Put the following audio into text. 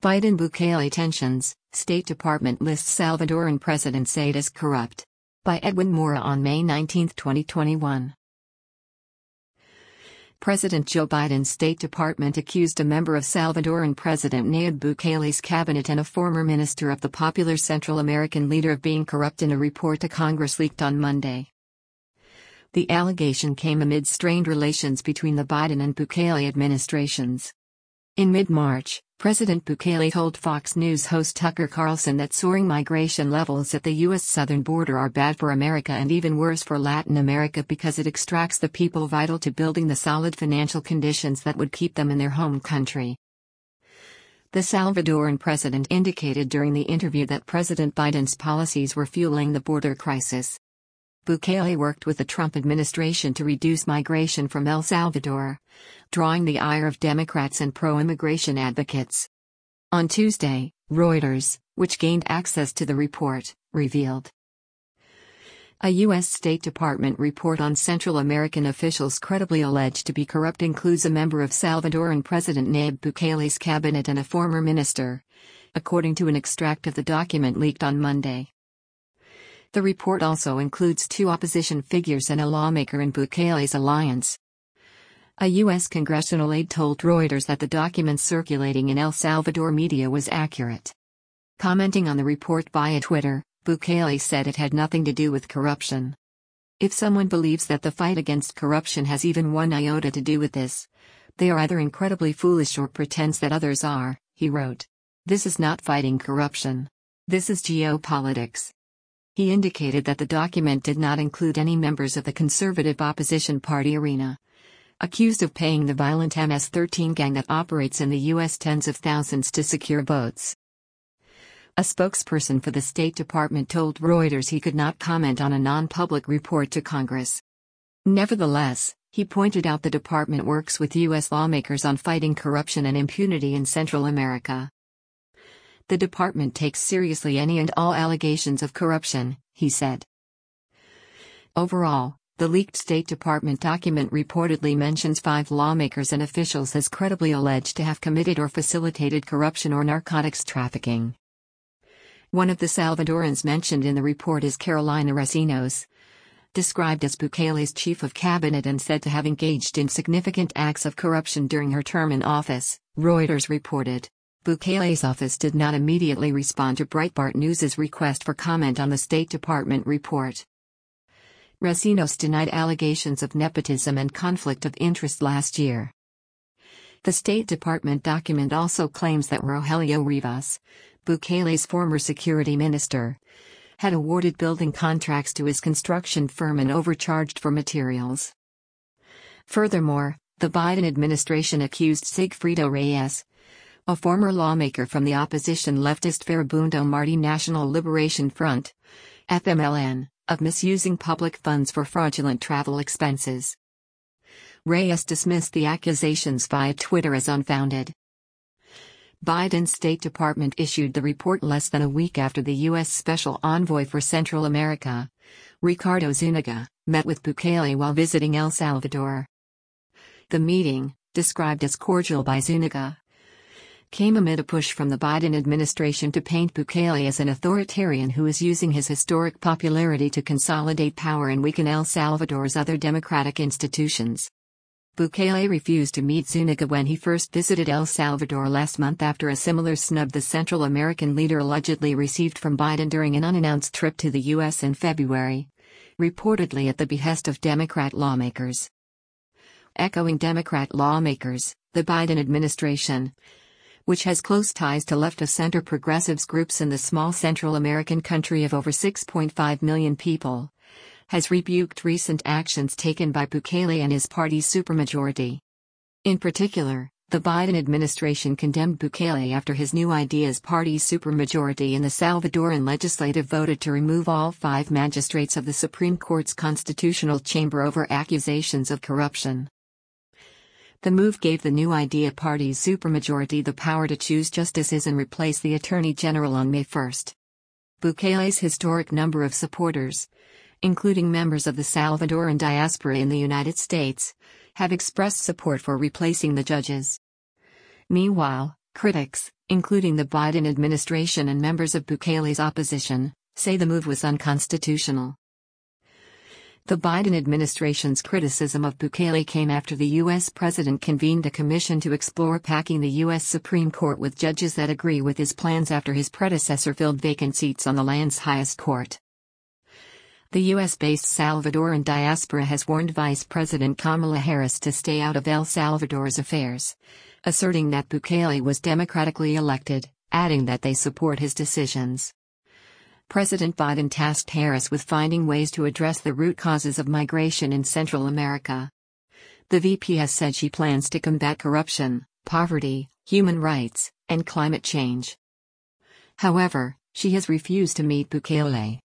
Biden-Bukele tensions, State Department lists Salvadoran President Said as corrupt. By Edwin Mora on May 19, 2021. President Joe Biden's State Department accused a member of Salvadoran President Nayib Bukele's cabinet and a former minister of the popular Central American leader of being corrupt in a report to Congress leaked on Monday. The allegation came amid strained relations between the Biden and Bukele administrations. In mid-March, President Bukele told Fox News host Tucker Carlson that soaring migration levels at the U.S. southern border are bad for America and even worse for Latin America because it extracts the people vital to building the solid financial conditions that would keep them in their home country. The Salvadoran president indicated during the interview that President Biden's policies were fueling the border crisis. Bukele worked with the Trump administration to reduce migration from El Salvador, drawing the ire of Democrats and pro-immigration advocates. On Tuesday, Reuters, which gained access to the report, revealed a U.S. State Department report on Central American officials credibly alleged to be corrupt includes a member of Salvadoran President Nayib Bukele's cabinet and a former minister, according to an extract of the document leaked on Monday. The report also includes two opposition figures and a lawmaker in Bukele's alliance. A U.S. congressional aide told Reuters that the document circulating in El Salvador media was accurate. Commenting on the report via Twitter, Bukele said it had nothing to do with corruption. If someone believes that the fight against corruption has even one iota to do with this, they are either incredibly foolish or pretends that others are, he wrote. This is not fighting corruption. This is geopolitics. He indicated that the document did not include any members of the conservative opposition party Arena, accused of paying the violent MS-13 gang that operates in the U.S. tens of thousands to secure votes. A spokesperson for the State Department told Reuters he could not comment on a non-public report to Congress. Nevertheless, he pointed out the department works with U.S. lawmakers on fighting corruption and impunity in Central America. The department takes seriously any and all allegations of corruption, he said. Overall, the leaked State Department document reportedly mentions 5 lawmakers and officials as credibly alleged to have committed or facilitated corruption or narcotics trafficking. One of the Salvadorans mentioned in the report is Carolina Recinos, described as Bukele's chief of cabinet and said to have engaged in significant acts of corruption during her term in office, Reuters reported. Bukele's office did not immediately respond to Breitbart News's request for comment on the State Department report. Recinos denied allegations of nepotism and conflict of interest last year. The State Department document also claims that Rogelio Rivas, Bukele's former security minister, had awarded building contracts to his construction firm and overcharged for materials. Furthermore, the Biden administration accused Sigfrido Reyes, a former lawmaker from the opposition leftist Farabundo Marti National Liberation Front, FMLN, of misusing public funds for fraudulent travel expenses. Reyes dismissed the accusations via Twitter as unfounded. Biden's State Department issued the report less than a week after the U.S. Special Envoy for Central America, Ricardo Zuniga, met with Bukele while visiting El Salvador. The meeting, described as cordial by Zuniga, came amid a push from the Biden administration to paint Bukele as an authoritarian who is using his historic popularity to consolidate power and weaken El Salvador's other democratic institutions. Bukele refused to meet Zuniga when he first visited El Salvador last month after a similar snub the Central American leader allegedly received from Biden during an unannounced trip to the U.S. in February, reportedly at the behest of Democrat lawmakers. Echoing Democrat lawmakers, the Biden administration, which has close ties to left-of-center progressives groups in the small Central American country of over 6.5 million people, has rebuked recent actions taken by Bukele and his party's supermajority. In particular, the Biden administration condemned Bukele after his New Ideas party's supermajority in the Salvadoran legislative voted to remove all 5 magistrates of the Supreme Court's constitutional chamber over accusations of corruption. The move gave the New Idea party's supermajority the power to choose justices and replace the Attorney General on May 1. Bukele's historic number of supporters, including members of the Salvadoran diaspora in the United States, have expressed support for replacing the judges. Meanwhile, Critics, including the Biden administration and members of Bukele's opposition, say the move was unconstitutional. The Biden administration's criticism of Bukele came after the U.S. president convened a commission to explore packing the U.S. Supreme Court with judges that agree with his plans after his predecessor filled vacant seats on the land's highest court. The U.S.-based Salvadoran diaspora has warned Vice President Kamala Harris to stay out of El Salvador's affairs, asserting that Bukele was democratically elected, adding that they support his decisions. President Biden tasked Harris with finding ways to address the root causes of migration in Central America. The VP has said she plans to combat corruption, poverty, human rights, and climate change. However, she has refused to meet Bukele.